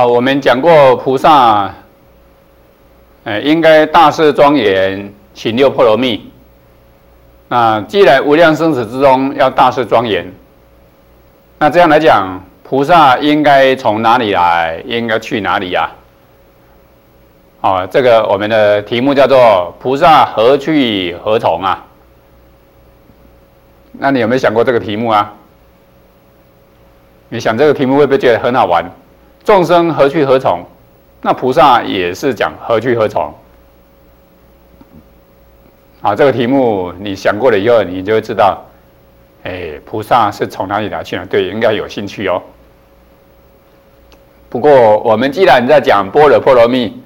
好，我们讲过菩萨，应该大事庄严，行六波罗蜜。那既然无量生死之中要大事庄严，那这样来讲，菩萨应该从哪里来，应该去哪里呀？这个我们的题目叫做菩萨何去何从啊？那你有没有想过这个题目啊？你想这个题目会不会觉得很好玩？众生何去何从？那菩萨也是讲何去何从。这个题目你想过了以后，你就会知道，菩萨是从哪里来去呢？对，应该有兴趣哦。不过我们既然在讲般若波罗蜜，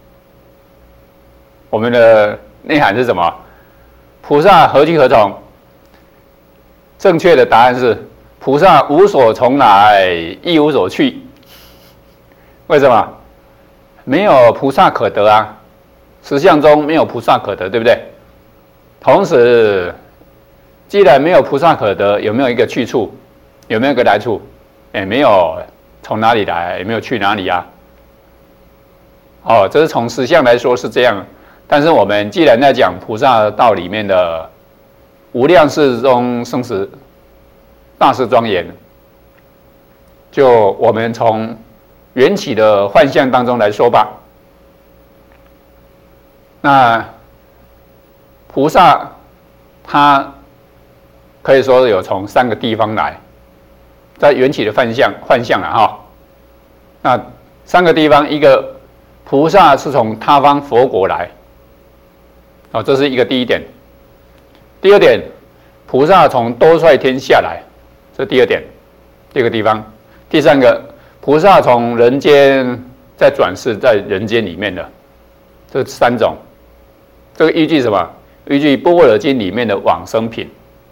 我们的内涵是什么？菩萨何去何从？正确的答案是，菩萨无所从来，亦无所去。为什么？没有菩萨可得啊！实相中没有菩萨可得，对不对？同时，既然没有菩萨可得，有没有一个去处？有没有一个来处？没有，从哪里来？也没有去哪里啊？这是从实相来说是这样。但是我们既然在讲菩萨道里面的无量世中生死大事庄严，就我们从缘起的幻象当中来说吧。那菩萨他可以说有从3个地方来，在缘起的幻象了哈。那3个地方，一个菩萨是从他方佛国来，这是一个第一点。第二点，菩萨从多率天下来，这是第二点，第二个地方。第3个，菩萨从人间再转世在人间里面的，这3种。这个依据什么？依据《般若经》里面的往生品，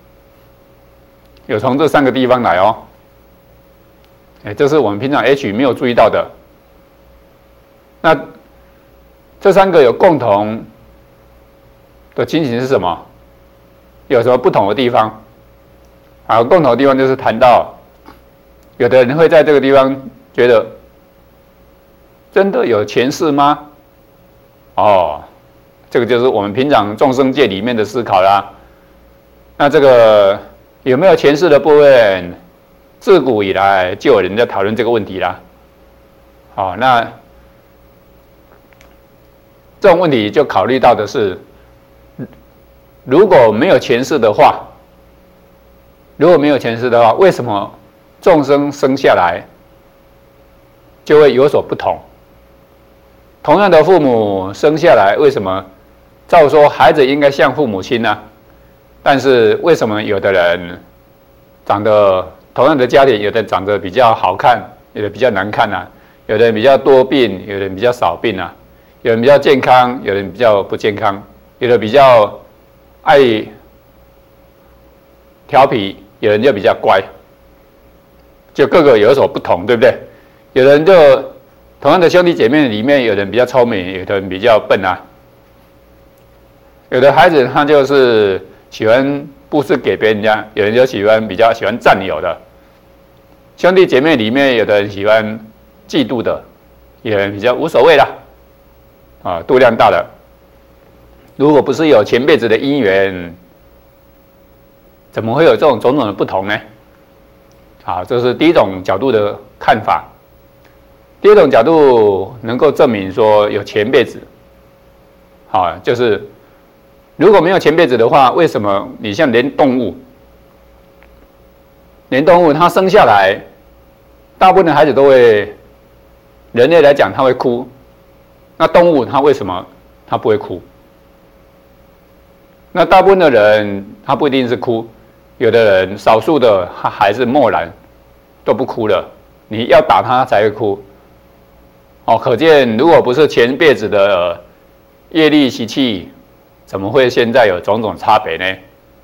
有从这3个地方来哦。这是我们平常没有注意到的。那这3个有共同的情形是什么？有什么不同的地方？共同的地方就是谈到，有的人会在这个地方觉得，真的有前世吗？这个就是我们平常众生界里面的思考啦。那这个有没有前世的部分，自古以来就有人在讨论这个问题啦。那这种问题就考虑到的是，如果没有前世的话，为什么众生生下来就会有所不同？同样的父母生下来，为什么照说孩子应该像父母亲呢？但是为什么有的人长得同样的家庭，有的长得比较好看，有的比较难看啊？有的人比较多病，有的人比较少病啊？有人比较健康，有人比较不健康，有的比较爱调皮，有人就比较乖，就各个有所不同，对不对？有人就同样的兄弟姐妹里面，有人比较聪明，有的人比较笨啊。有的孩子他就是喜欢布施给别人家，有人就比较喜欢占有的。兄弟姐妹里面，有的人喜欢嫉妒的，有人比较无所谓啦。度量大的。如果不是有前辈子的因缘，怎么会有这种种种的不同呢？这是第一种角度的看法。第二种角度能够证明说有前辈子，就是如果没有前辈子的话，为什么你像连动物它生下来，大部分的孩子都会，人类来讲他会哭，那动物它为什么它不会哭？那大部分的人他不一定是哭，有的人少数的他还是漠然，都不哭了，你要打他才会哭。可见如果不是前辈子的业力习气，怎么会现在有种种差别呢？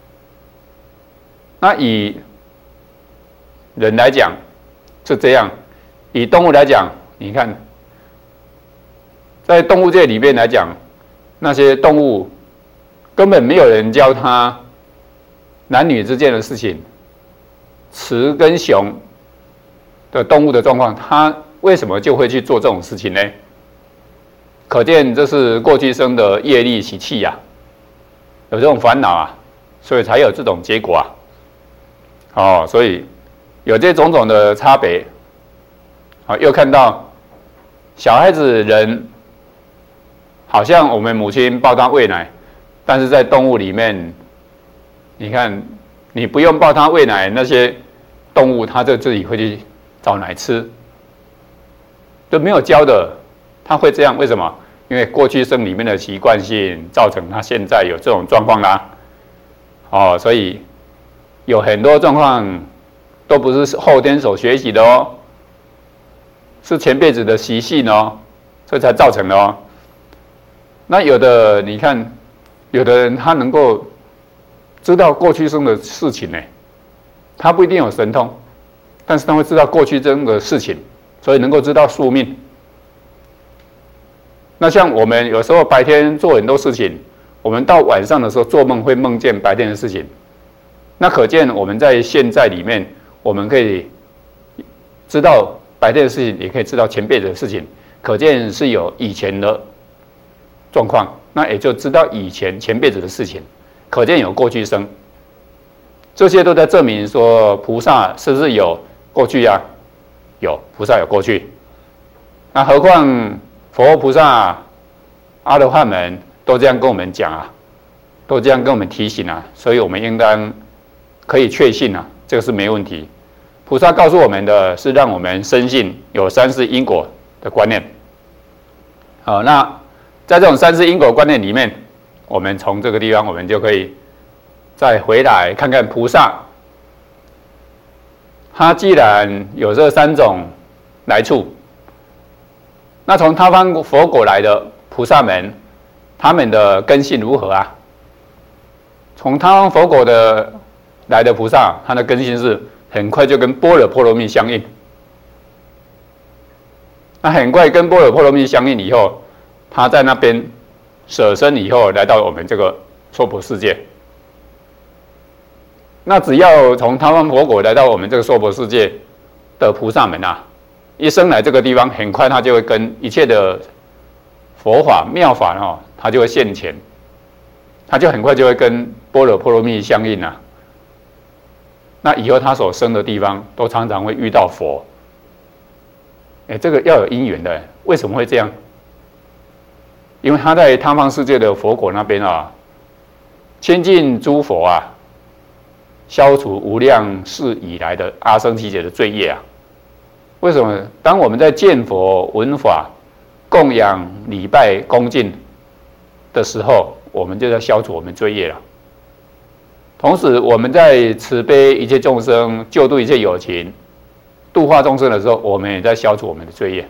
那以人来讲是这样，以动物来讲，你看，在动物界里面来讲，那些动物根本没有人教他男女之间的事情，雌跟雄的动物的状况，他为什么就会去做这种事情呢？可见这是过去生的业力习气呀，有这种烦恼啊，所以才有这种结果啊。哦，所以有这种种的差别。好，又看到小孩子人，好像我们母亲抱他喂奶，但是在动物里面，你看你不用抱他喂奶，那些动物它就自己会去找奶吃，都没有教的，它会这样，为什么？因为过去生里面的习惯性造成它现在有这种状况啦。哦，所以有很多状况都不是后天所学习的哦，是前辈子的习性哦，所以才造成的哦。那有的你看，有的人他能够知道过去生的事情呢，他不一定有神通，但是他会知道过去生的事情，所以能够知道宿命。那像我们有时候白天做很多事情，我们到晚上的时候做梦会梦见白天的事情，那可见我们在现在里面，我们可以知道白天的事情，也可以知道前辈子的事情，可见是有以前的状况，那也就知道以前前辈子的事情，可见有过去生。这些都在证明说菩萨是不是有过去啊？有，菩萨有过去。那何况佛菩萨、阿罗汉们都这样跟我们讲啊，都这样跟我们提醒啊，所以我们应当可以确信啊，这个是没问题。菩萨告诉我们的是让我们深信有三世因果的观念。好，那在这种三世因果观念里面，我们从这个地方我们就可以再回来看看菩萨，他既然有这三种来处，那从他方佛果来的菩萨们，他们的根性如何啊？从他方佛果的来的菩萨，他的根性是很快就跟般若波罗蜜相应。那很快跟般若波罗蜜相应以后，他在那边舍身以后，来到我们这个娑婆世界。那只要从他方佛果来到我们这个娑婆世界的菩萨们啊，一生来这个地方，很快他就会跟一切的佛法妙法哦，他就会现前，他就很快就会跟般若波罗蜜相应啊。那以后他所生的地方，都常常会遇到佛。这个要有因缘的，为什么会这样？因为他在他方世界的佛果那边啊，亲近诸佛啊，消除无量世以来的阿僧祇劫的罪业啊。为什么？当我们在见佛闻法、供养礼拜恭敬的时候，我们就在消除我们罪业了。同时，我们在慈悲一切众生、救度一切有情、度化众生的时候，我们也在消除我们的罪业。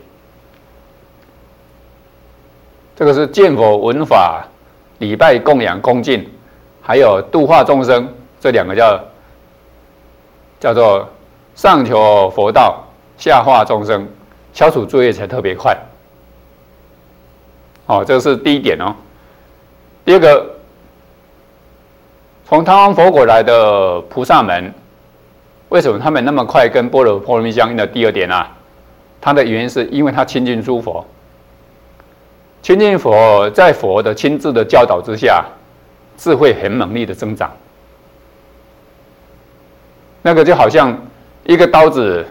这个是见佛闻法、礼拜供养恭敬，还有度化众生，这两个叫做上求佛道，下化众生，消除罪业才特别快。哦，这是第一点哦。第二个，从他方佛果来的菩萨们，为什么他们那么快跟般若波罗蜜相应的第二点啊？它的原因是因为他亲近诸佛，亲近佛，在佛的亲自的教导之下，智慧很猛烈的增长。那个就好像一个刀子，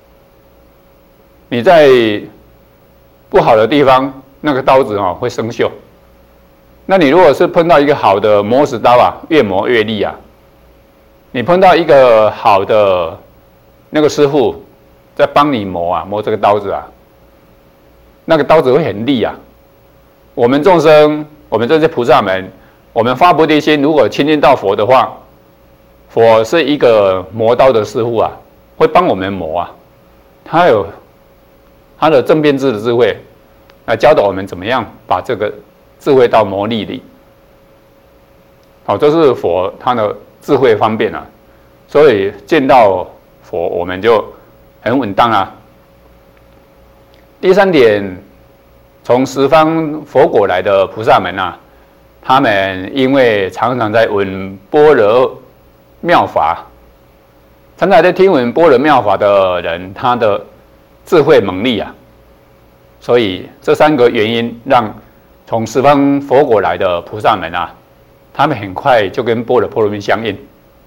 你在不好的地方，那个刀子哦会生锈。那你如果是碰到一个好的磨石刀啊，越磨越利啊。你碰到一个好的那个师傅在帮你磨这个刀子啊，那个刀子会很利啊。我们众生，我们这些菩萨们，我们发菩提心，如果亲近到佛的话，佛是一个磨刀的师傅啊，会帮我们磨啊。他有他的正遍知的智慧，来教导我们怎么样把这个智慧到磨砺里。好，这是佛他的智慧方便啊，所以见到佛我们就很稳当啊。第三点，从十方佛果来的菩萨们啊，他们因为常常在闻般若妙法，常常在听闻般若妙法的人，他的智慧猛力啊。所以这3个原因让从十方佛国来的菩萨们啊，他们很快就跟般若波罗蜜相应，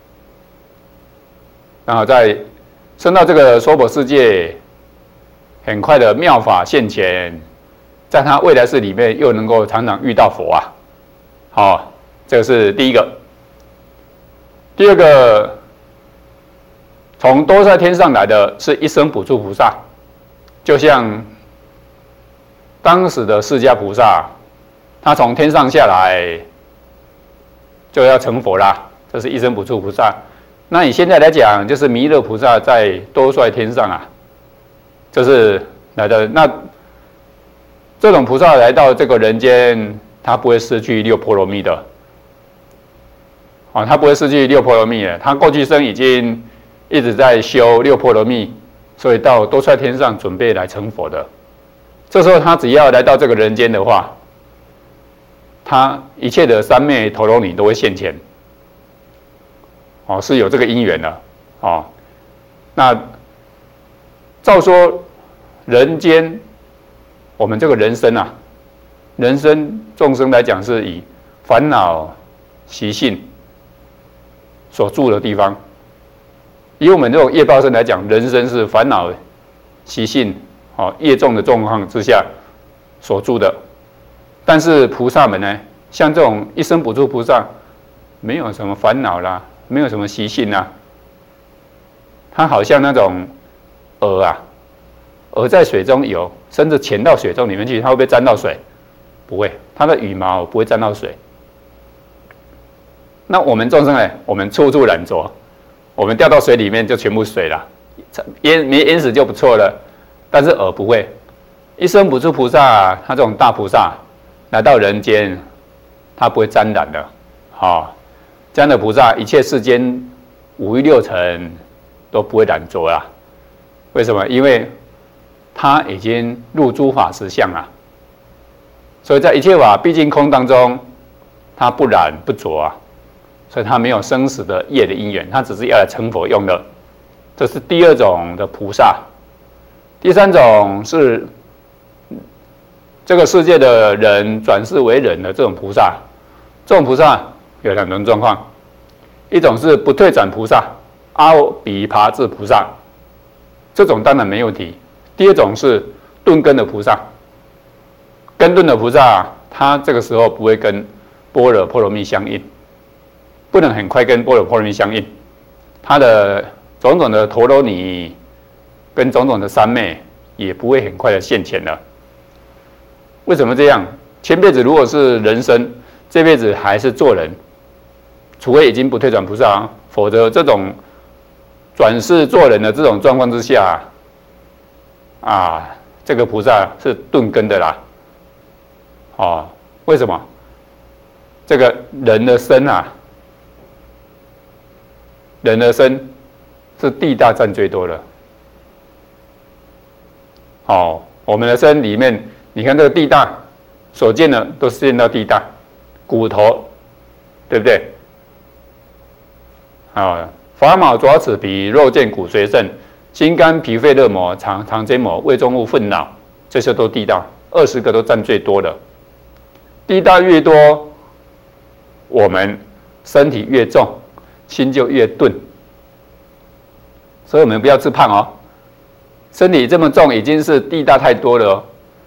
然后在升到这个娑婆世界，很快的妙法现前，在他未来世里面又能够常常遇到佛啊。好，这个是第一个。第二个，从多塞天上来的是一生补处菩萨，就像当时的释迦菩萨，他从天上下来就要成佛啦，这是一生补处菩萨。那你现在来讲，就是弥勒菩萨在多帅天上啊，就是来的。那这种菩萨来到这个人间，他不会失去六波罗蜜的，他不会失去六波罗蜜的。他过去生已经一直在修六波罗蜜，所以到多帅天上准备来成佛的。这时候他只要来到这个人间的话，他一切的三昧陀罗尼都会现前。是有这个因缘的。那照说人间，我们这个人生啊，人生众生来讲是以烦恼习性所住的地方。以我们这种业报身来讲，人生是烦恼习性业重的状况之下所住的。但是菩萨们呢，像这种一生补处菩萨，没有什么烦恼啦，没有什么习性啊。它好像那种鹅啊，鹅在水中游，甚至潜到水中里面去，它会不会沾到水？不会，它的羽毛不会沾到水。那我们众生呢？我们处处染浊，我们掉到水里面就全部水了，没淹死就不错了。但是鹅不会，一生补处菩萨，他这种大菩萨来到人间，他不会沾染的。这样的菩萨，一切世间五欲六尘都不会染浊啦。为什么？因为他已经入诸法实相了，所以在一切法毕竟空当中，他不染不浊啊，所以他没有生死的业的因缘，他只是要来成佛用的。这是第二种的菩萨。第三种是这个世界的人转世为人的这种菩萨。这种菩萨有两种状况，一种是不退转菩萨，阿比爬智菩萨，这种当然没问题。第二种是顿根的菩萨，根顿的菩萨，他这个时候不会跟般若波罗蜜相应，不能很快跟般若波罗蜜相应，他的种种的陀罗尼跟种种的三昧也不会很快的现前了。为什么这样？前辈子如果是人生，这辈子还是做人，除非已经不退转菩萨，否则这种转世做人的这种状况之下，这个菩萨是顿根的啦。为什么？这个人的身啊，人的身是地大占最多的。我们的身里面，你看这个地大，所见的都是见到地大，骨头，对不对？发毛爪齿皮肉腱骨髓肾心肝脾肺热膜肠间膜胃中物粪脑，这些都地大，20个都占最多的。地大越多，我们身体越重，心就越钝。所以我们不要自胖哦，身体这么重已经是地大太多了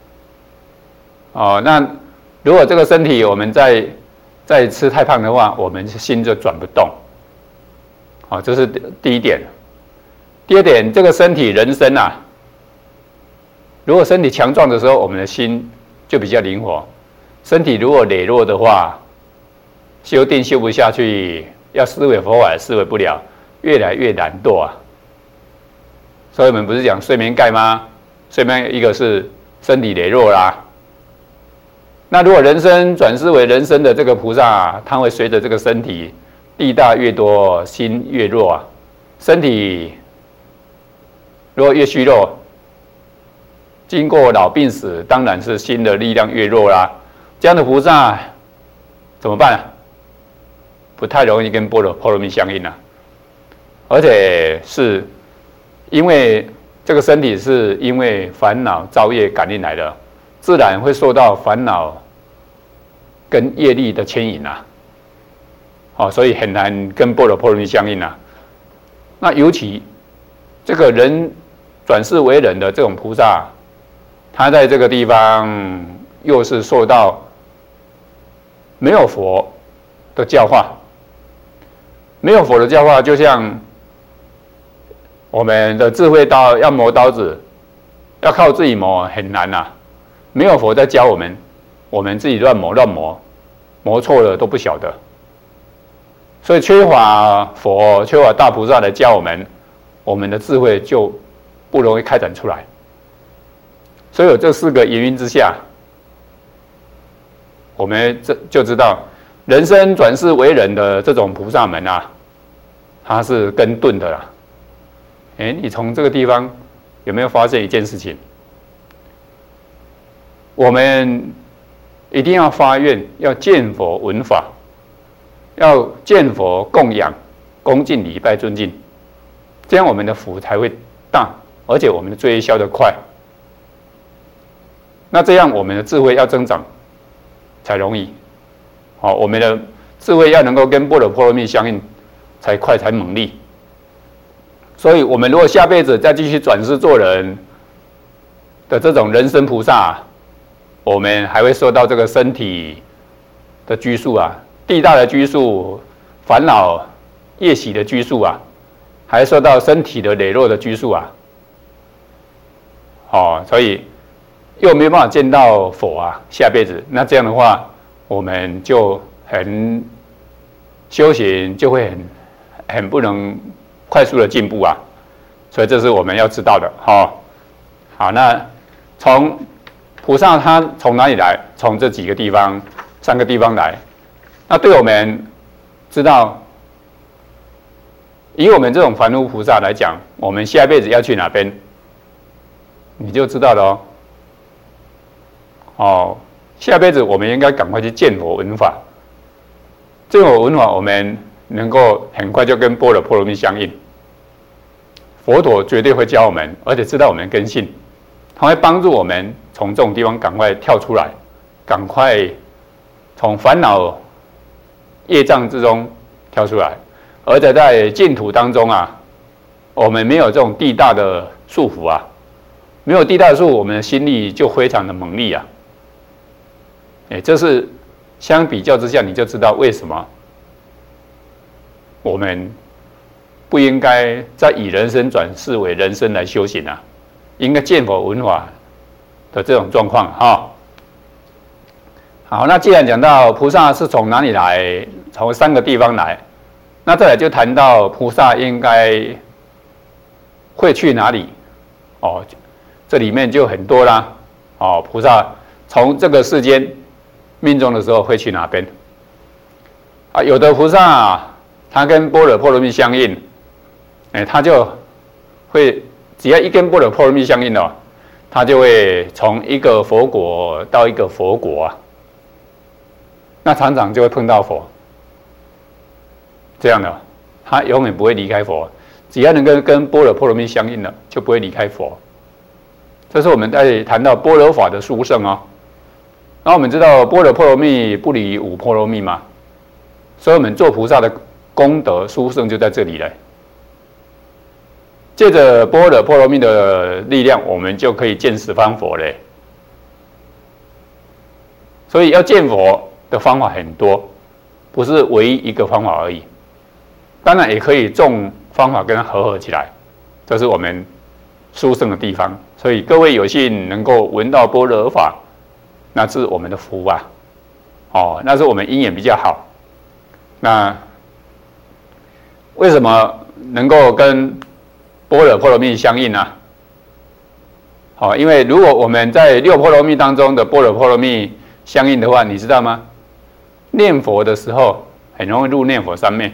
哦。那如果这个身体我们再吃太胖的话，我们心就转不动。这是第一点。第二点，这个身体人生啊，如果身体强壮的时候，我们的心就比较灵活；身体如果羸弱的话，修定修不下去，要思维佛法也思维不了，越来越懒惰啊。所以我们不是讲睡眠钙吗？睡眠一个是身体羸弱啦。那如果人生转世为人生的这个菩萨，他会随着这个身体地大越多，心越弱啊。身体如果越虚弱，经过老病死，当然是心的力量越弱啦。这样的菩萨怎么办啊？不太容易跟般若波罗蜜相应啊。而且是因为这个身体是因为烦恼造业感应来的，自然会受到烦恼跟业力的牵引啊。所以很难跟般若波罗蜜相应啊。那尤其这个人转世为人的这种菩萨，他在这个地方又是受到没有佛的教化，没有佛的教化，就像我们的智慧刀要磨刀子，要靠自己磨很难啊。没有佛在教我们，我们自己乱磨，磨错了都不晓得。所以缺乏佛、缺乏大菩萨来教我们，我们的智慧就不容易开展出来。所以有这4个原因之下，我们就知道人生转世为人的这种菩萨们啊，他是根钝的啦。你从这个地方有没有发现一件事情？我们一定要发愿，要见佛闻法，要见佛供养、恭敬礼拜尊敬，这样我们的福才会大，而且我们的罪业消得快。那这样我们的智慧要增长才容易。我们的智慧要能够跟般若波罗蜜相应，才快才猛力。所以，我们如果下辈子再继续转世做人的这种人身菩萨，我们还会受到这个身体的拘束啊，地大的拘束，烦恼业习的拘束啊，还受到身体的羸弱的拘束啊。所以又没有办法见到佛啊，下辈子那这样的话，我们就很修行就会很不能快速的进步啊，所以这是我们要知道的。好，那从菩萨他从哪里来？从这几个地方，3个地方来。那对我们知道，以我们这种凡夫菩萨来讲，我们下辈子要去哪边，你就知道了下辈子我们应该赶快去见佛闻法，见佛闻法，我们能够很快就跟般若波罗蜜相应。佛陀绝对会教我们，而且知道我们的根性，他会帮助我们从这种地方赶快跳出来，赶快从烦恼业障之中跳出来。而且在净土当中啊，我们没有这种地大的束缚啊，没有地大的束缚，我们的心力就非常的猛力啊。这是相比较之下，你就知道为什么我们不应该再以人身转世为人身来修行啊，应该见佛闻法的这种状况好，那既然讲到菩萨是从哪里来，从3个地方来，那再来就谈到菩萨应该会去哪里这里面就很多啦菩萨从这个世间命中的时候会去哪边有的菩萨他跟般若波罗蜜相应，他就会只要一跟般若波罗蜜相应他就会从一个佛国到一个佛国啊，那常常就会碰到佛，这样的他永远不会离开佛，只要能够跟般若波罗蜜相应的，就不会离开佛。这是我们在谈到般若法的殊胜那我们知道般若波罗蜜不离五波罗蜜嘛，所以我们做菩萨的功德殊胜就在这里了。借着般若波罗蜜的力量，我们就可以见十方佛嘞。所以要见佛的方法很多，不是唯一一个方法而已。当然也可以众方法跟它合起来，这是我们殊胜的地方。所以各位有幸能够闻到般若法，那是我们的福啊，那是我们因缘比较好。那为什么能够跟般若波罗蜜相应呢？因为如果我们在6波罗蜜当中的般若波罗蜜相应的话，你知道吗？念佛的时候很容易入念佛三昧。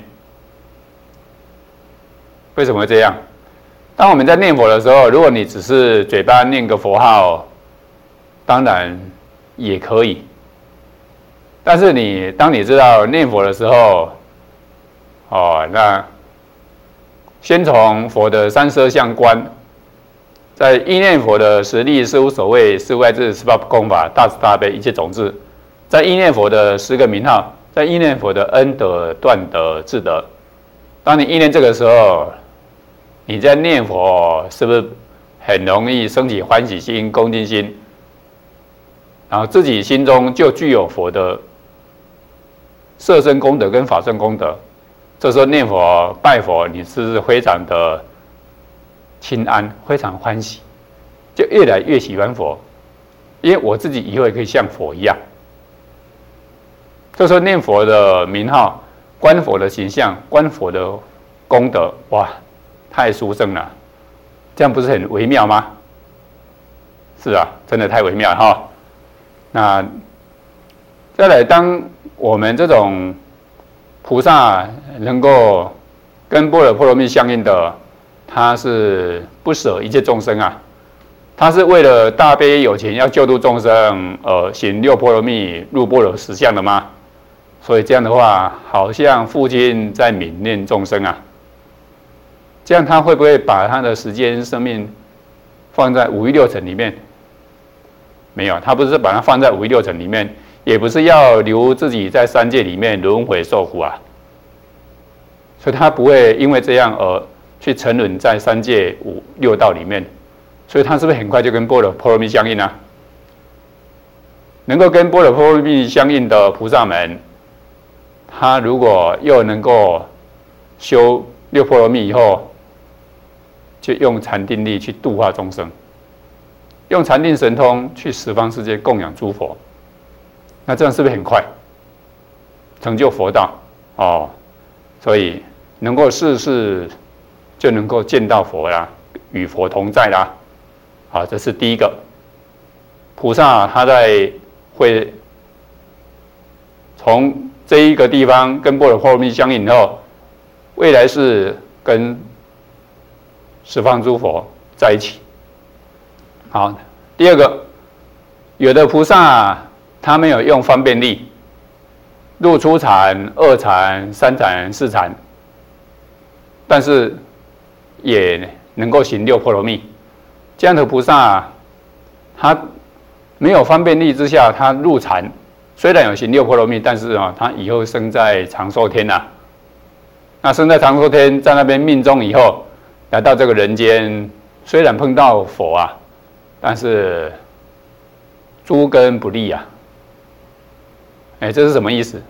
为什么会这样？当我们在念佛的时候，如果你只是嘴巴念个佛号，当然也可以。但是当你知道念佛的时候，那先从佛的三色相观， 在意念佛的实力是无所谓，是外智是八功法，大慈大悲一切种智，在意念佛的10个名号，在意念佛的恩德、断德、智德。当你意念这个时候，你在念佛是不是很容易升起欢喜心、恭敬心？然后自己心中就具有佛的色身功德跟法身功德。这时候念佛、拜佛，你是非常的清安，非常欢喜，就越来越喜欢佛。因为我自己以后也可以像佛一样。这时候念佛的名号、观佛的形象、观佛的功德，哇，太殊胜了！这样不是很微妙吗？是啊，真的太微妙了哈。那再来，当我们这种菩萨能够跟般若波罗蜜相应的，他是不舍一切众生啊，他是为了大悲有情要救度众生而行6波罗蜜入般若实相的吗？所以这样的话，好像父亲在悯念众生啊。这样他会不会把他的时间生命放在五欲六尘里面？没有，他不是把它放在五欲六尘里面，也不是要留自己在三界里面轮回受苦啊。所以他不会因为这样而去沉沦在三界五六道里面。所以他是不是很快就跟般若波罗蜜相应啊？能够跟般若波罗蜜相应的菩萨们，他如果又能够修6波罗蜜以后，就用禅定力去度化众生，用禅定神通去十方世界供养诸佛，那这样是不是很快成就佛道？哦，所以能够世世就能够见到佛啦，与佛同在啦。好，这是第一个。菩萨他会从这一个地方跟般若波罗蜜相应以后，未来是跟十方诸佛在一起。好，第二个，有的菩萨他没有用方便力，入初禅、2禅、3禅、4禅，但是也能够行6波罗蜜。这样的菩萨，他没有方便力之下，他入禅，虽然有行6波罗蜜，但是他以后生在长寿天啊。那生在长寿天，在那边命终以后，来到这个人间，虽然碰到佛啊，但是诸根不利啊。这是什么意思？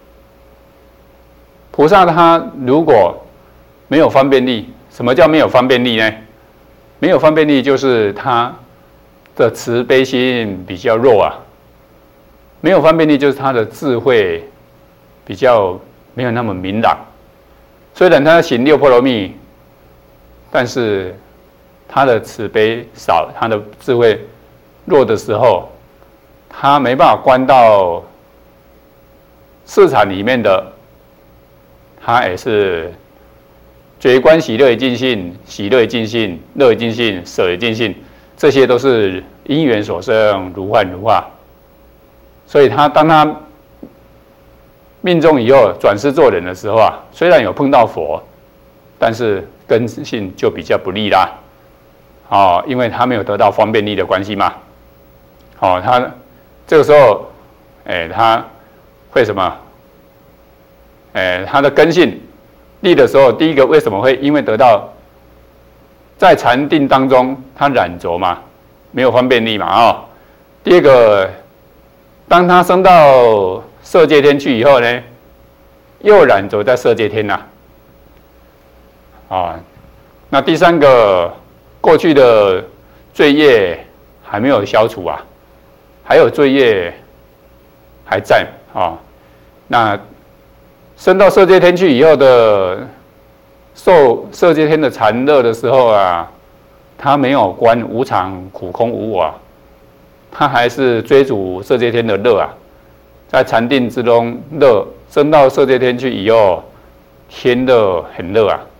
菩萨他如果没有方便力，什么叫没有方便力呢？没有方便力就是他的慈悲心比较弱啊。没有方便力就是他的智慧比较没有那么明朗。虽然他行6波罗蜜，但是他的慈悲少，他的智慧弱的时候，他没办法观到市场里面的，他也是觉观喜乐也尽兴，喜乐也尽兴，乐也尽兴，舍也尽兴，这些都是因缘所生，如幻如化。所以当他命中以后转世做人的时候啊，虽然有碰到佛，但是根性就比较不利啦。因为他没有得到方便力的关系嘛。他这个时候，他会什么？他的根性利的时候，第一个为什么会因为得到在禅定当中他染着嘛，没有方便力嘛第二个，当他升到色界天去以后呢，又染着在色界天啦。那第三个，过去的罪业还没有消除啊，还有罪业还在那升到色界天去以后的受色界天的禅乐的时候啊，他没有观无常、苦、空、无我他还是追逐色界天的乐啊，在禅定之中乐，升到色界天去以后，天乐很乐啊。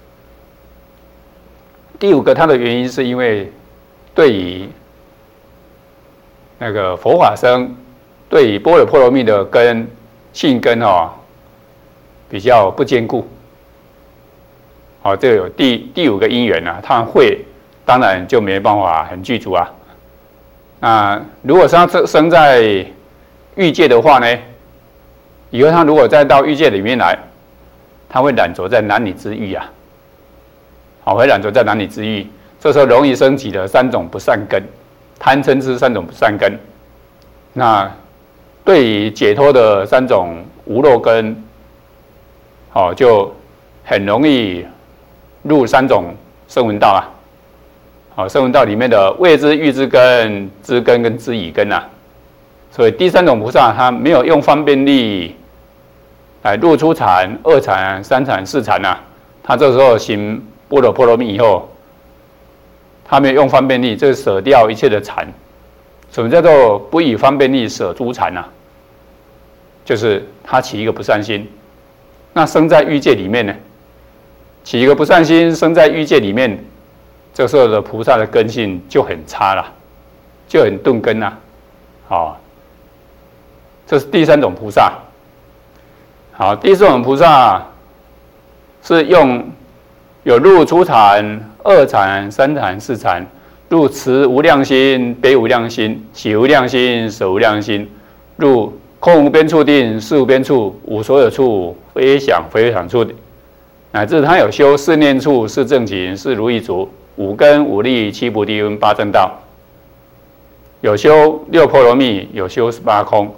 第五个，它的原因是因为对于那个佛法僧，对于般若波罗蜜的性根比较不坚固。这有第五个因缘啊，他会当然就没办法很具足啊。那如果他生在欲界的话呢，以后他如果再到欲界里面来，他会染着在男女之欲啊，好，会染着在男女之欲，这时候容易升起的3种不善根，贪嗔痴3种不善根。那对于解脱的3种无漏根，好，就很容易入3种声闻道啊。好，声闻道里面的谓之欲之根、知根跟知已根啊。所以第3种菩萨他没有用方便力来入初禅、2禅、3禅、4禅啊，他这时候行般若波罗蜜以后，他没有用方便力，这舍掉一切的禅。什么叫做不以方便力舍诸禅啊？就是他起一个不善心。那生在欲界里面呢，起一个不善心，生在欲界里面，这时候的菩萨的根性就很差了，就很钝根啊。好，这是第3种菩萨。好，第4种菩萨是有入初禅、2禅、3禅、4禅，入持无量心、悲无量心、喜无量心、舍无量心，入空无边处定、识无边处、无所有处、非想非想处，乃至他有修4念处、4正勤、4如意足、5根、5力、7菩提分、8正道，有修6波罗蜜，有修18空，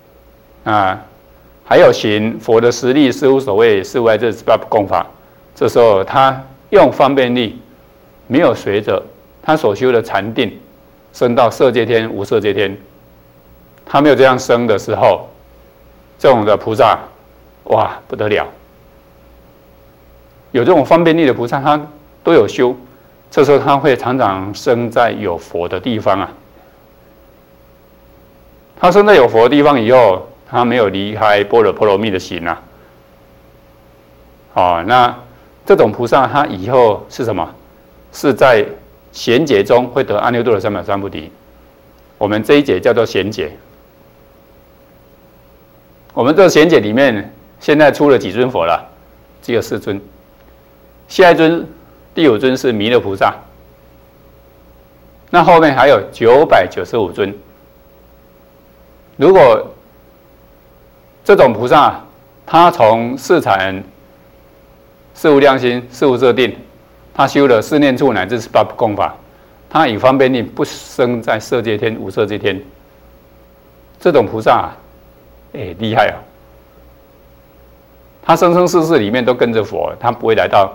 还有行佛的实力、事无所谓、事无碍这18不共法。这时候他用方便力，没有随着他所修的禅定升到色界天、无色界天。他没有这样升的时候，这种的菩萨，哇，不得了！有这种方便力的菩萨，他都有修，这时候他会常常生在有佛的地方啊。他生在有佛的地方以后，他没有离开般若波罗蜜的行啊。好，那这种菩萨，他以后是什么？是在贤劫中会得阿耨多罗三藐三菩提。我们这一节叫做贤劫。我们这个贤劫里面，现在出了几尊佛了？只有4尊。下一尊第5尊是弥勒菩萨。那后面还有995尊。如果这种菩萨，他从4禅、4无量心、4无色定，他修了4念处乃至18不共法，他以方便力不生在色界天、无色界天。这种菩萨，厉害啊！他生生世世里面都跟着佛，他不会来到，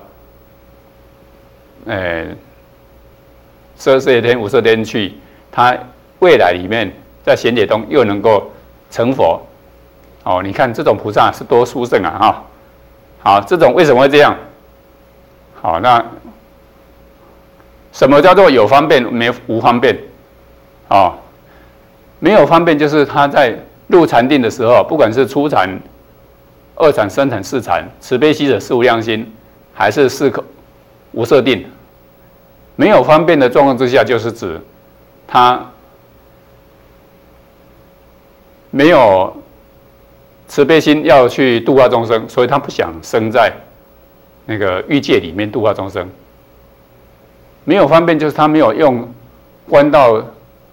色界天、无色天去。他未来里面在贤劫中又能够成佛。哦，你看这种菩萨是多殊胜啊！哈，好，这种为什么会这样？好，那什么叫做有方便无方便？哦，没有方便就是他在入禅定的时候，不管是初禅、2禅、3禅、4禅，慈悲喜舍事无量心，还是无色定，没有方便的状况之下，就是指他没有慈悲心要去度化众生，所以他不想生在那个欲界里面度化众生。没有方便就是他没有用观到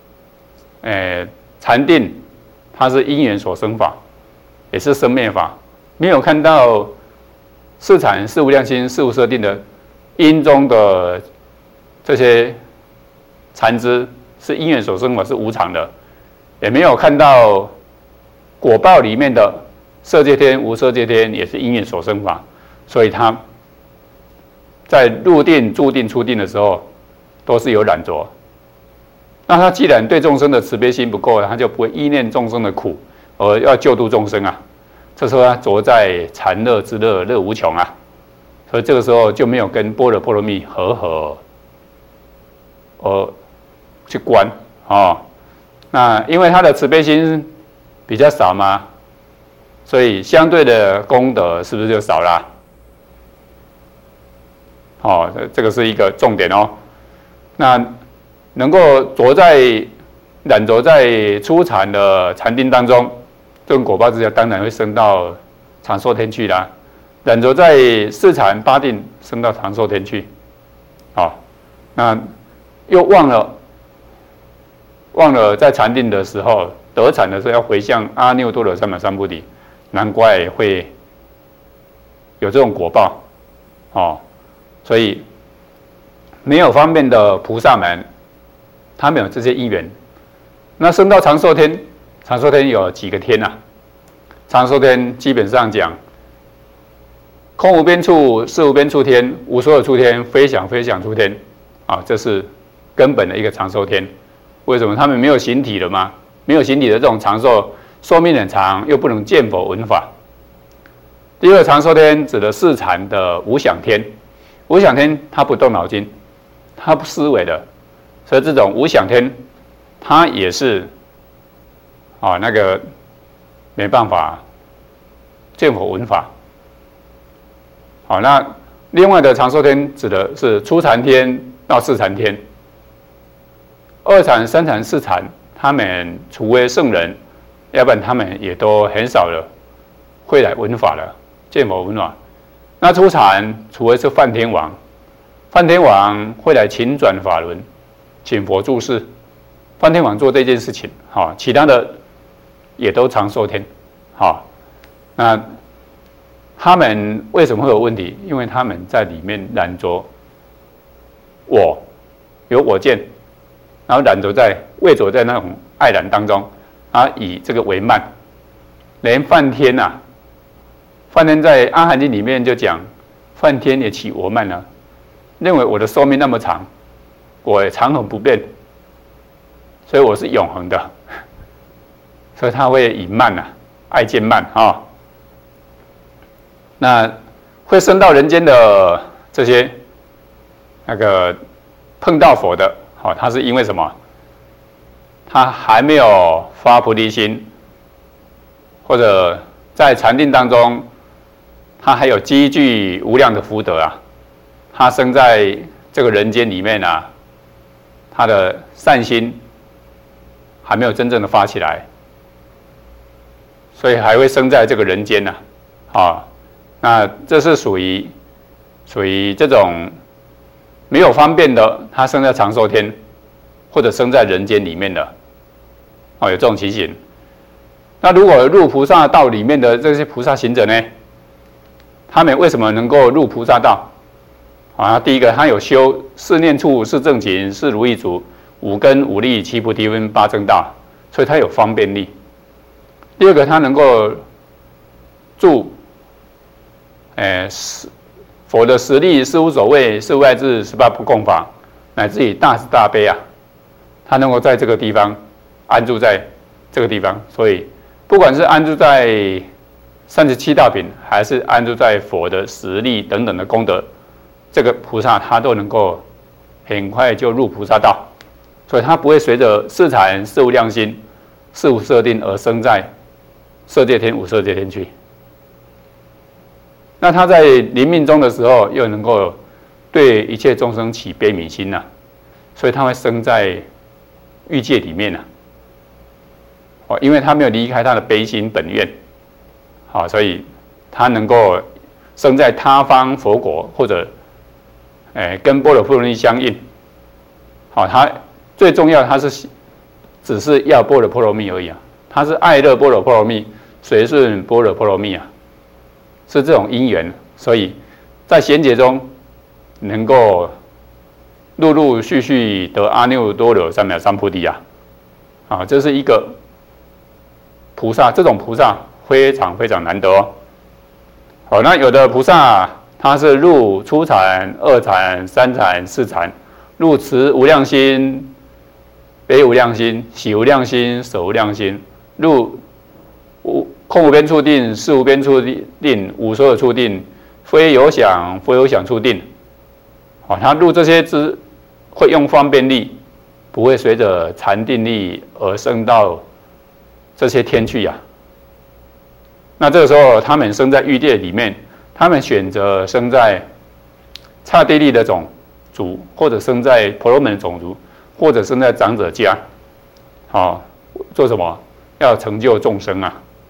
禅定，它是因缘所生法，也是生灭法。没有看到4禅、4无量心、4无色定的因中的这些禅知是因缘所生法，是无常的，也没有看到果报里面的色界天、无色界天也是因缘所生法，所以他在入定、住定、出定的时候都是有染着。那他既然对众生的慈悲心不够，他就不会依念众生的苦，而要救度众生啊。这时候他着在禅乐之乐，乐无穷啊。所以这个时候就没有跟般若波罗蜜合，而去观哦。那因为他的慈悲心比较少嘛，所以相对的功德是不是就少了？哦，这个是一个重点哦。那能够染着在初禅的禅定当中，这种果报之下，当然会升到长寿天去啦。染着在4禅8定，升到长寿天去。好，那又忘了在禅定的时候得禅的时候要回向阿耨多罗三藐三菩提，难怪会有这种果报哦。所以没有方便的菩萨们，他们有这些因缘。那升到长寿天，长寿天有几个天啊？长寿天基本上讲，空无边处、识无边处天、无所有处天、非想非想处天啊，这是根本的一个长寿天。为什么？他们没有形体了吗？没有形体的这种长寿，寿命很长，又不能见佛闻法。第二个长寿天指的是禅的无想天，无想天他不动脑筋，他不思维的，所以这种无想天，他也是那个没办法见佛闻法。好，那另外的长寿天指的是初禅天到四禅天，二禅、三禅、四禅，他们除非圣人，要不然他们也都很少了会来闻法了，见佛闻法。那初禅，除非是梵天王，梵天王会来请转法轮，请佛注释，梵天王做这件事情，其他的也都长寿天，那他们为什么会有问题？因为他们在里面染着有我见，然后畏着在那种爱染当中，以这个为慢。连梵天梵天在《阿含经》里面就讲，梵天也起我慢了，认为我的寿命那么长，我也长恒不变，所以我是永恒的，所以他会以慢爱见慢那会升到人间的这些碰到佛的，他是因为什么？他还没有发菩提心，或者在禅定当中，他还有积聚无量的福德他生在这个人间里面他的善心还没有真正的发起来，所以还会生在这个人间那这是属于这种没有方便的，他生在长寿天，或者生在人间里面的有这种情形。那如果入菩萨道里面的这些菩萨行者呢，他们为什么能够入菩萨道？第一个，他有修四念处、四正勤、四如意足、五根、五力、七菩提分、八正道，所以他有方便力。第二个，他能够住佛的实力、事无所谓、事无碍智、18不共法，乃至于大慈大悲他能够在这个地方安住在这个地方，所以不管是安住在37道品，还是安住在佛的实力等等的功德，这个菩萨他都能够很快就入菩萨道，所以他不会随着四禅、四无量心、四无色定而生在色界天、无色界天去。那他在临命终的时候，又能够对一切众生起悲悯心所以他会生在欲界里面因为他没有离开他的悲心本愿，所以他能够生在他方佛国，或者跟般若波罗蜜相应。他最重要，他是只是要般若波罗蜜而已他是爱乐般若波罗蜜，随顺般若波罗蜜是这种因缘，所以在贤劫中能够陆陆续续得阿耨多罗三藐三菩提这是一个菩萨，这种菩萨非常非常难得那有的菩萨他是入初禅、二禅、三禅、四禅，入持无量心、悲无量心、喜无量心、舍无量心，入空无边处定、识无边处定、无所有处定、非有想非有想处定他入这些会用方便力，不会随着禅定力而升到这些天去那这个时候他们生在欲界里面，他们选择生在刹帝利的种族，或者生在婆罗门的种族，或者生在长者家做什么？要成就众生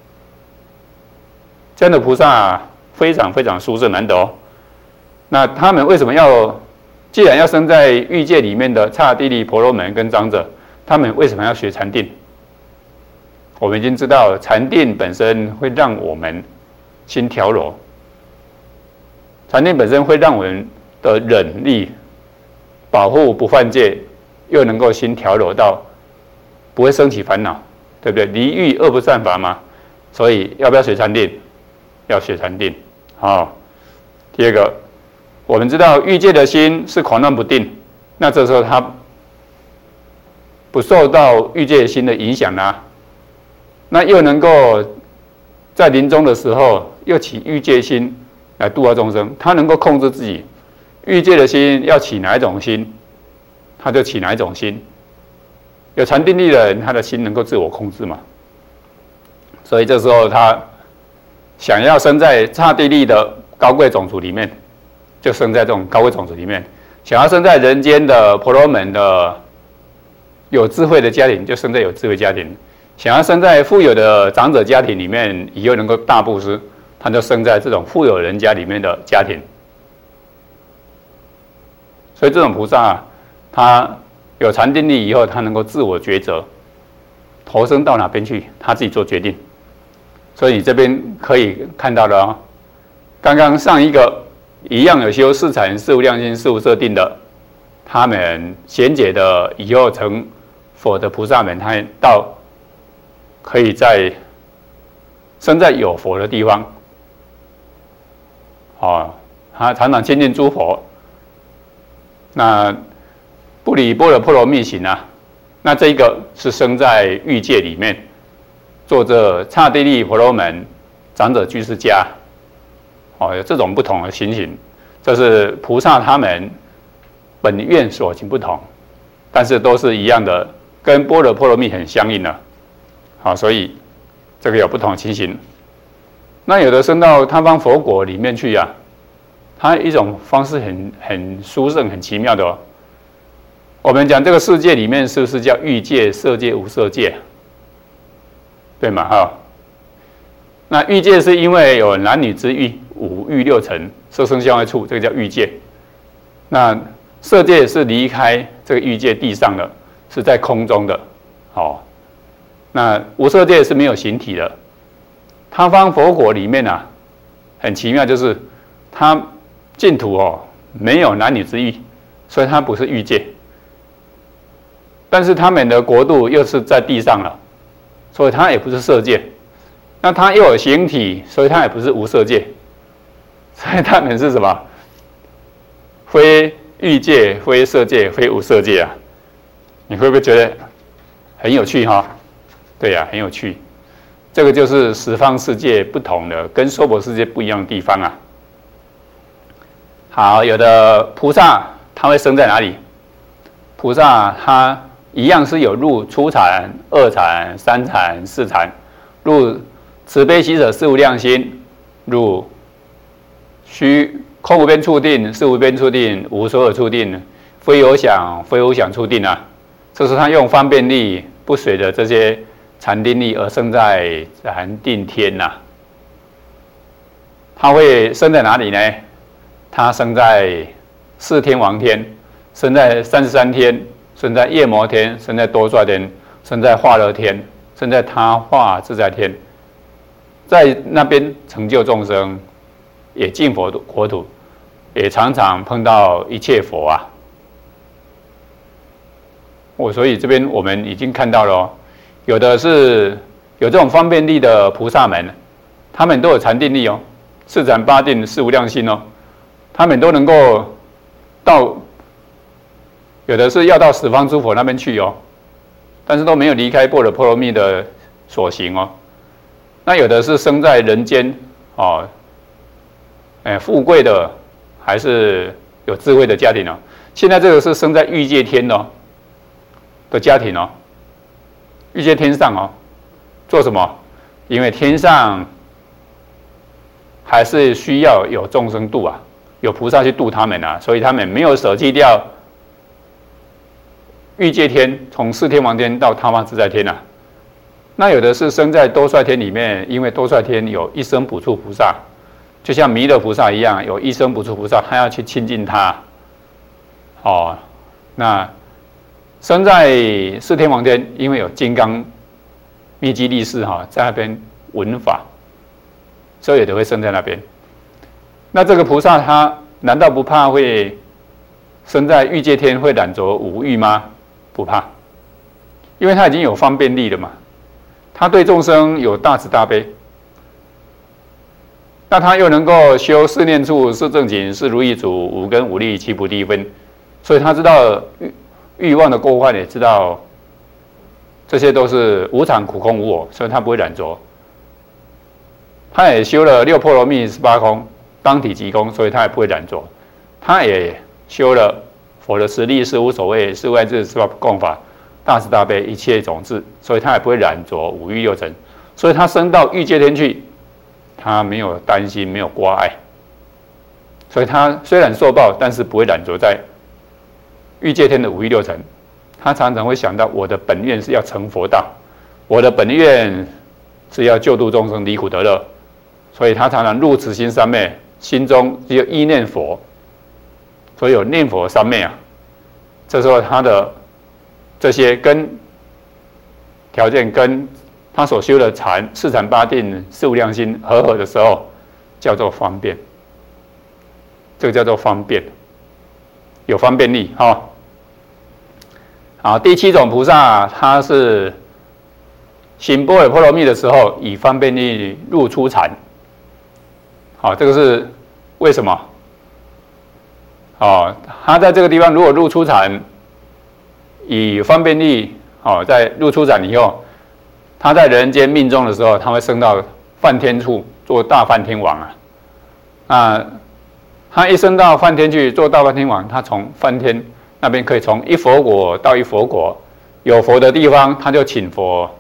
这样的菩萨非常非常殊胜难得那他们为什么要既然要生在欲界里面的刹帝利、婆罗门跟长者，他们为什么要学禅定？我们已经知道，禅定本身会让我们心调柔，禅定本身会让我们的忍力保护不犯戒，又能够心调柔到不会升起烦恼，对不对？离欲恶不善法嘛，所以要不要学禅定？要学禅定。好，第二个，我们知道欲界的心是狂乱不定，那这时候他不受到欲界心的影响啊，那又能够在临终的时候又起欲界心来度化众生，他能够控制自己欲界的心要起哪一种心，他就起哪一种心。有禅定力的人，他的心能够自我控制嘛，所以这时候他想要生在刹帝利的高贵种族里面，就生在这种高贵种族里面；想要生在人间的婆罗门的有智慧的家庭，就生在有智慧家庭；想要生在富有的长者家庭里面，以后能够大布施，他就生在这种富有人家里面的家庭。所以这种菩萨，他有禅定力以后，他能够自我抉择，投生到哪边去，他自己做决定。所以你这边可以看到了哦，刚刚上一个一样有修四禅、四无量心、四无色定的，他们贤解的以后成佛的菩萨们，他到可以在生在有佛的地方，哦，他常常亲近诸佛，那不离般若波罗蜜行啊，那这一个是生在欲界里面，做着刹帝利、婆罗门、长者居士家，哦，有这种不同的情形，这是菩萨他们本愿所行不同，但是都是一样的，跟般若波罗蜜很相应的，好，所以这个有不同的情形。那有的升到他方佛国里面去啊，他一种方式很殊胜、很奇妙的哦。我们讲这个世界里面是不是叫欲界、色界、无色界？对嘛？哈，那欲界是因为有男女之欲、五欲六尘、色声香味触，这个叫欲界。那色界是离开这个欲界地上的，是在空中的。好，那无色界是没有形体的。他方佛国里面啊，很奇妙，就是他净土哦没有男女之欲，所以它不是欲界。但是他们的国度又是在地上了，所以它也不是色界。那它又有形体，所以它也不是无色界。所以他们是什么？非欲界、非色界、非无色界啊！你会不会觉得很有趣哈？对呀，很有趣。这个就是十方世界不同的，跟娑婆世界不一样的地方啊。好，有的菩萨他会生在哪里？菩萨他一样是有入初禅、二禅、三禅、四禅，入慈悲喜舍四无量心，入虚空无边处定、四无边处定、无所有处定、非有想、非无想处定啊。这是他用方便力不随着这些禅定力而生在禅定天呐。他会生在哪里呢？他生在四天王天，生在33天，生在夜摩天，生在多帅天，生在化乐天，生在他化自在天，在那边成就众生，也进佛国土，也常常碰到一切佛啊。所以这边我们已经看到了哦，有的是有这种方便力的菩萨们，他们都有禅定力哦，四禅八定、四无量心哦，他们都能够到。有的是要到十方诸佛那边去哦，但是都没有离开般若波罗蜜的所行哦。那有的是生在人间哦，富贵的还是有智慧的家庭哦。现在这个是生在欲界天哦的家庭哦，欲界天上哦，做什么？因为天上还是需要有众生度啊，有菩萨去度他们啊，所以他们没有舍弃掉。欲界天从四天王天到他方自在天啊，那有的是生在多帅天里面，因为多帅天有一生补处菩萨，就像弥勒菩萨一样，有一生补处菩萨，他要去亲近他， 哦，那生在四天王天，因为有金刚密集力士在那边闻法，所以也都会生在那边。那这个菩萨他难道不怕会生在欲界天会染着五欲吗？不怕，因为他已经有方便力了嘛。他对众生有大慈大悲，那他又能够修四念处、四正勤、四如意足、五根五力、七菩提分，所以他知道欲望的过患，也知道这些都是无常、苦空、无我，所以他不会染着。他也修了六波罗蜜、18空、当体即空，所以他也不会染着。他也修了佛的实力是无所谓、是外智、是共法、大慈大悲、一切种智，所以他也不会染着五欲六尘。所以他升到欲界天去，他没有担心，没有挂碍，所以他虽然受报，但是不会染着在欲界天的五欲六尘。他常常会想到，我的本愿是要成佛道，我的本愿是要救度众生，离苦得乐。所以他常常入慈心三昧，心中只有意念佛，所以有念佛三昧啊。这时候他的这些跟条件跟他所修的禅、四禅八定、四无量心合的时候，叫做方便。这个叫做方便，有方便力哈。好，第七种菩萨，他是行般若波罗蜜的时候，以方便力入出禅。好，这个是为什么？哦，他在这个地方如果入出禅，以方便力，在入出禅以后，他在人间命中的时候，他会升到梵天处做大梵天王啊。他一升到梵天去做大梵天王，他从梵天那边可以从一佛国到一佛国，有佛的地方他就请佛，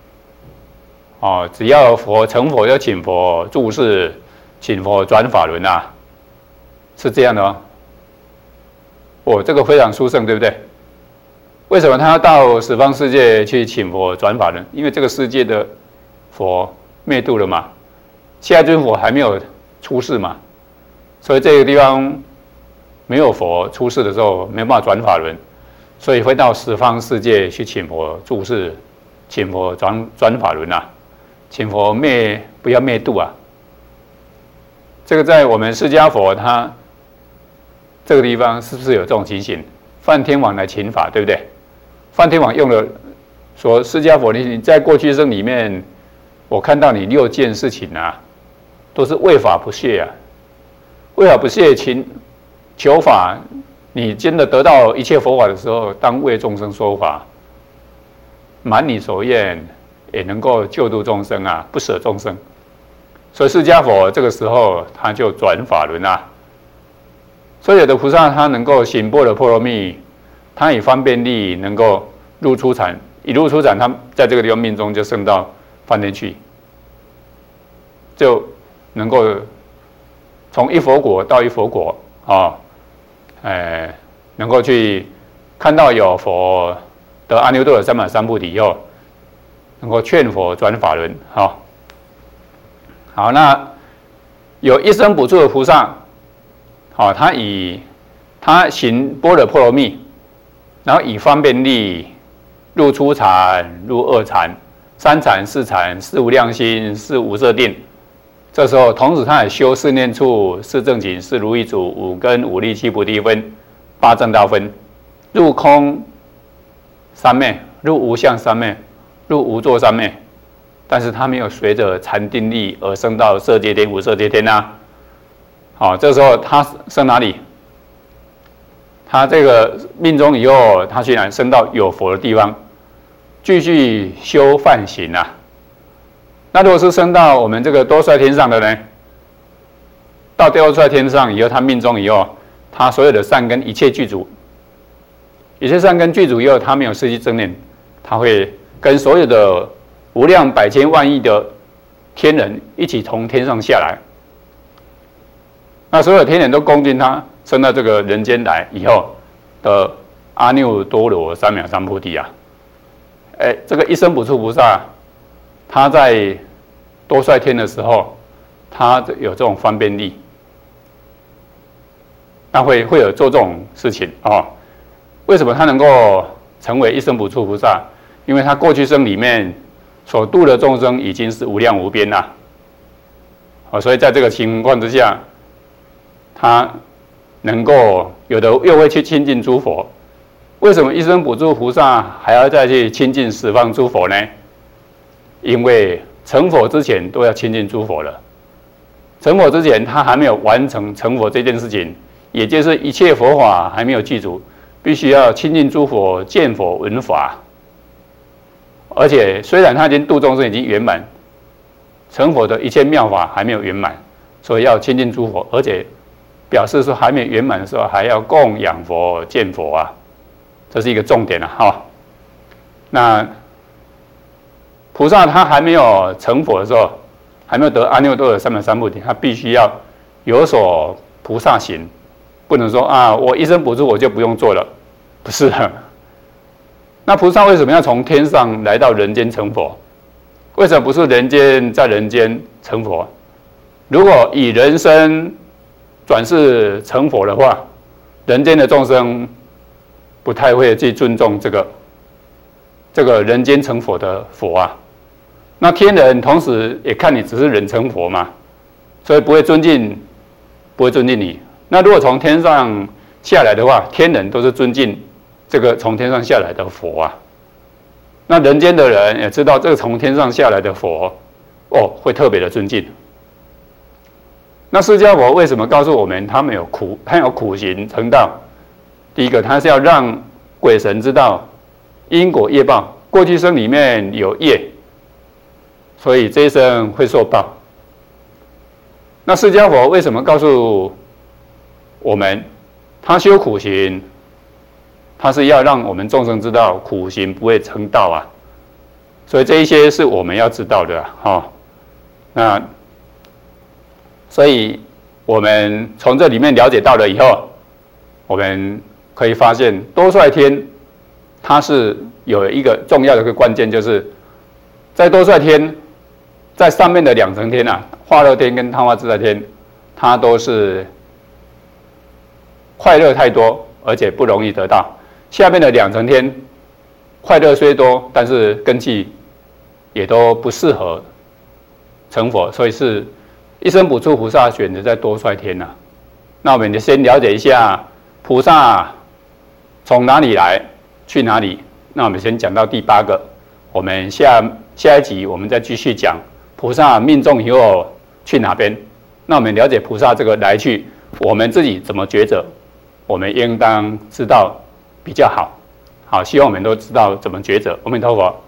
只要佛成佛就请佛住世，请佛转法轮啊，是这样的哦。这个非常殊胜，对不对？为什么他要到十方世界去请佛转法轮？因为这个世界的佛灭度了嘛，现在尊佛还没有出世嘛，所以这个地方没有佛出世的时候没办法转法轮，所以会到十方世界去请佛住世，请佛转法轮啊，请佛不要灭度啊。这个在我们释迦佛他这个地方是不是有这种情形？梵天王来请法，对不对？梵天王用了说，释迦佛你在过去生里面，我看到你6件事情啊，都是为法不懈啊，为法不懈求法，你真的得到一切佛法的时候，当为众生说法，满你所愿，也能够救度众生啊，不舍众生。所以释迦佛这个时候他就转法轮啊。所以有的菩萨他能够行般若波罗蜜，他以方便力能够入出禅，一入出禅，他在这个地方命中就升到梵天去，就能够从一佛国到一佛国能够去看到有佛得阿耨多罗三藐三菩提以后，能够劝佛转法轮好，那有一生补处的菩萨，他行般若波罗蜜，然后以方便力入出禅、入二禅、三禅、四禅、四无量心、四无色定。这时候，同时他也修四念处、四正勤、四如意足、五根、五力、七菩提分、八正道分，入空三昧、入无相三昧、入无作三昧。但是他没有随着禅定力而升到色界天、无色界天这时候他升哪里？他这个命中以后，他居然升到有佛的地方，继续修梵行啊。那如果是升到我们这个多帅天上的呢？到多帅天上以后，他命中以后，他所有的善根一切具足，一切善根具足以后，他没有失去正念，他会跟所有的无量百千万亿的天人一起从天上下来。那所有天人都恭敬他，升到这个人间来以后的阿耨多罗三藐三菩提啊。这个一生补处菩萨，他在多帅天的时候，他有这种方便力。 那会有做这种事情哦。为什么他能够成为一生补处菩萨？因为他过去生里面所度的众生已经是无量无边啦。所以在这个情况之下，他能够有的又会去亲近诸佛。为什么一生补处菩萨还要再去亲近十方诸佛呢？因为成佛之前都要亲近诸佛了。成佛之前，他还没有完成成佛这件事情，也就是一切佛法还没有具足，必须要亲近诸佛、见佛、闻法。而且虽然他已经度众生已经圆满，成佛的一切妙法还没有圆满，所以要亲近诸佛，而且表示说还没圆满的时候，还要供养佛、见佛啊，这是一个重点啊哈。那菩萨他还没有成佛的时候，还没有得阿耨多罗三藐三菩提，他必须要有所菩萨行，不能说啊，我一生补处我就不用做了，不是的。那菩萨为什么要从天上来到人间成佛？为什么不是人间在人间成佛？如果以人身转世成佛的话，人间的众生不太会去尊重这个人间成佛的佛啊。那天人同时也看你只是人成佛嘛，所以不会尊敬你。那如果从天上下来的话，天人都是尊敬这个从天上下来的佛啊。那人间的人也知道这个从天上下来的佛，会特别的尊敬。那释迦佛为什么告诉我们他有苦行成道？第一个，他是要让鬼神知道因果业报，过去生里面有业，所以这一生会受报。那释迦佛为什么告诉我们他修苦行？他是要让我们众生知道苦行不会成道啊，所以这一些是我们要知道的哈。那所以我们从这里面了解到了以后，我们可以发现多帅天它是有一个重要的一个关键，就是在多帅天在上面的两层天啊，化乐天跟贪化自在天，它都是快乐太多，而且不容易得到。下面的两层天，快乐虽多，但是根器也都不适合成佛，所以是一生补处菩萨选择在多帅天啊。那我们就先了解一下菩萨从哪里来，去哪里。那我们先讲到第8个，我们下一集我们再继续讲菩萨命中以后去哪边。那我们了解菩萨这个来去，我们自己怎么抉择，我们应当知道比较好。好，希望我们都知道怎么抉择。阿弥陀佛。